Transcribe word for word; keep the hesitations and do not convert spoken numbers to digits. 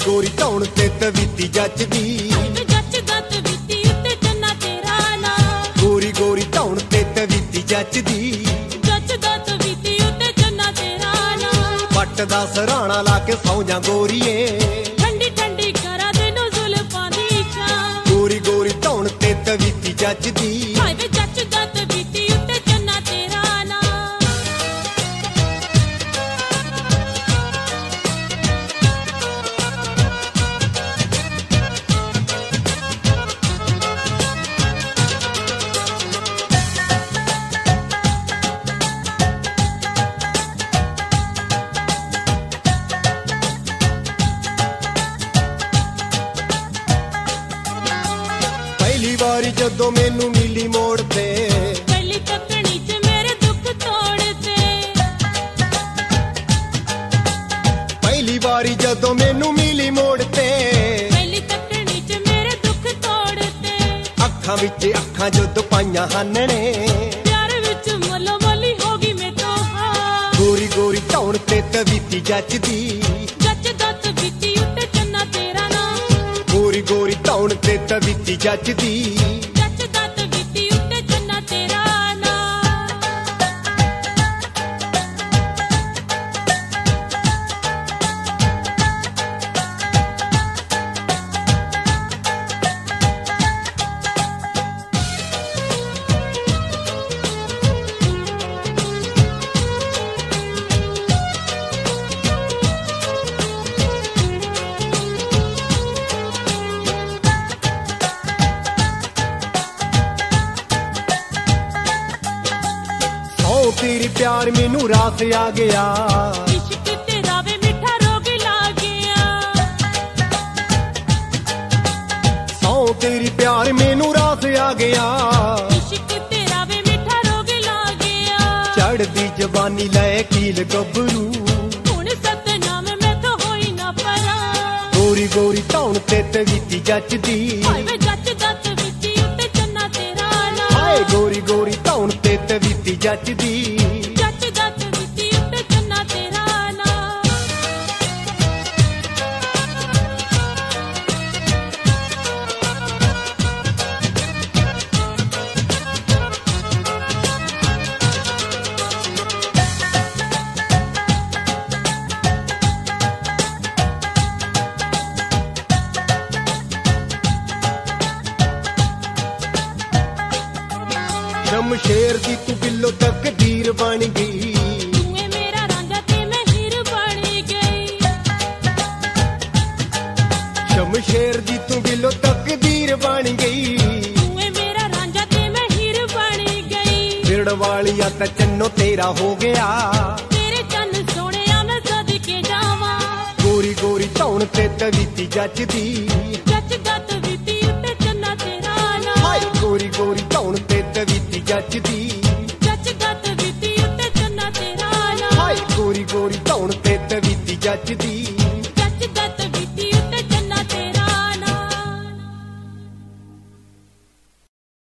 ਗੋਰੀ ਧੌਣ ਤੇ ਤਵੀਤੀ ਜੱਚਦੀ, ਜੱਚਦਾ ਤਵੀਤੀ ਉੱਤੇ ਚੰਨਾ ਤੇਰਾ ਨਾ। ਗੋਰੀ ਗੋਰੀ ਧੌਣ ਤੇ ਤਵੀਤੀ ਜੱਚਦੀ, ਜੱਚਦਾ ਤਵੀਤੀ ਉੱਤੇ ਚੰਨਾ ਤੇਰਾ ਨਾ। ਪੱਟ ਦਾ ਸਰਾਣਾ ਲਾ ਕੇ ਸੌਂ ਜਾ ਗੋਰੀਏ, ਠੰਡੀ ਠੰਡੀ ਕਰਾ ਦੇ ਨੂੰ ਜ਼ੁਲਫਾਂ ਦੀ ਛਾਂ। ਗੋਰੀ ਗੋਰੀ ਧੌਣ ਤੇ ਤਵੀਤੀ ਜੱਚਦੀ, ਹਾਏ ਵੇ ਜੱਚਦਾ ਤਵੀਤੀ ਉੱਤੇ ਚੰਨਾ ਤੇਰਾ ਨਾ। ਪਹਿਲੀ ਵਾਰੀ ਜਦੋਂ ਮੈਨੂੰ ਮਿਲੀ ਮੋੜ ਤੇ, ਪਹਿਲੀ ਤੱਕਣੀ ਚ ਮੇਰੇ ਦੁੱਖ ਤੋੜ ਤੇ। ਪਹਿਲੀ ਵਾਰੀ ਜਦੋਂ ਮੈਨੂੰ ਮਿਲੀ ਮੋੜ ਤੇ, ਪਹਿਲੀ ਤੱਕਣੀ ਚ ਮੇਰੇ ਦੁੱਖ ਤੋੜ ਤੇ। ਅੱਖਾਂ ਵਿੱਚ ਅੱਖਾਂ ਜਦੋਂ ਪਾਈਆਂ ਹਾਨਣੇ, ਪਿਆਰ ਵਿੱਚ ਮੱਲੋ ਮੱਲੀ ਹੋ ਗਈ ਮੈਂ ਤੋਂ ਹਾਂ। ਗੋਰੀ ਗੋਰੀ ਧੌਣ ਤੇ ਤਵੀਤੀ ਜੱਚਦੀ, ਜੱਚਦਾ ਤਵੀਤੀ ਉੱਤੇ ਚੰਨਾ ਤੇਰਾ ਨਾ। ਗੋਰੀ ਗੋਰੀ ਧੌਣ ਤੇ ਤਵੀਤੀ ਜੱਚਦੀ, ਜੱਚਦਾ ਤਵੀਤੀ ਉੱਤੇ ਚੰਨਾ ਤੇਰਾ ਨਾ। ਓ ਤੇਰੀ ਪਿਆਰ ਮੈਨੂੰ ਰਾਸ ਆ ਗਿਆ, ਇਸ਼ਕ ਤੇਰਾ ਵੇ ਮਿੱਠਾ ਰੋਗ ਲੱਗ ਗਿਆ। ਸੌ ਤੇਰੀ ਪਿਆਰ ਮੈਨੂੰ ਰਾਸ ਆ ਗਿਆ, ਇਸ਼ਕ ਤੇਰਾ ਵੇ ਮਿੱਠਾ ਰੋਗ ਲੱਗ ਗਿਆ। ਚੜਦੀ ਜਵਾਨੀ ਲੈ ਕੀਲ ਗੱਭਰੂ, ਹੁਣ ਸਤਨਾਮ ਮੈਥੋਂ ਹੋਈ ਨਾ ਪਰਾਂ। ਗੋਰੀ ਗੋਰੀ ਧੌਣ ਤੇ ਤਵੀਤੀ ਜੱਚਦੀ, ਹਾਏ ਵੇ ਜੱਚਦਾ ਤਵੀਤੀ ਉੱਤੇ ਚੰਨਾ ਤੇਰਾ ਨਾ। ਹਾਏ ਗੋਰੀ ਗੋਰੀ ਧੌਣ ਤੇ ਤਵੀਤੀ ਜੱਚਦੀ, ਜੱਚਦਾ ਤਵੀਤੀ ਉੱਤੇ ਚੰਨਾ ਤੇਰਾ ਨਾ। ਸ਼ਮਸ਼ੇਰ ਦੀ ਤੂੰ ਬਿੱਲੋ ਤਕਦੀਰ ਬਣ ਗਈ, ਤੂੰ ਏ ਮੇਰਾ ਰਾਂਝਾ ਤੇ ਮੈਂ ਹੀਰ ਬਣ ਗਈ। ਸ਼ਮਸ਼ੇਰ ਦੀ ਤੂੰ ਬਿੱਲੋ ਤਕਦੀਰ ਬਣ ਗਈ, ਤੂੰ ਏ ਮੇਰਾ ਰਾਂਝਾ ਤੇ ਮੈਂ ਹੀਰ ਬਣ ਗਈ। ਫਿਰਣ ਵਾਲੀਆ ਤਾਂ ਚੰਨੋ ਤੇਰਾ ਹੋ ਗਿਆ, ਤੇਰੇ ਚੰਨ ਸੋਹਣਿਆ ਮੈਂ ਸਦਕੇ ਜਾਵਾਂ। ਗੋਰੀ ਗੋਰੀ ਧੌਣ ਤੇ ਤਵੀਤੀ ਜੱਚਦੀ,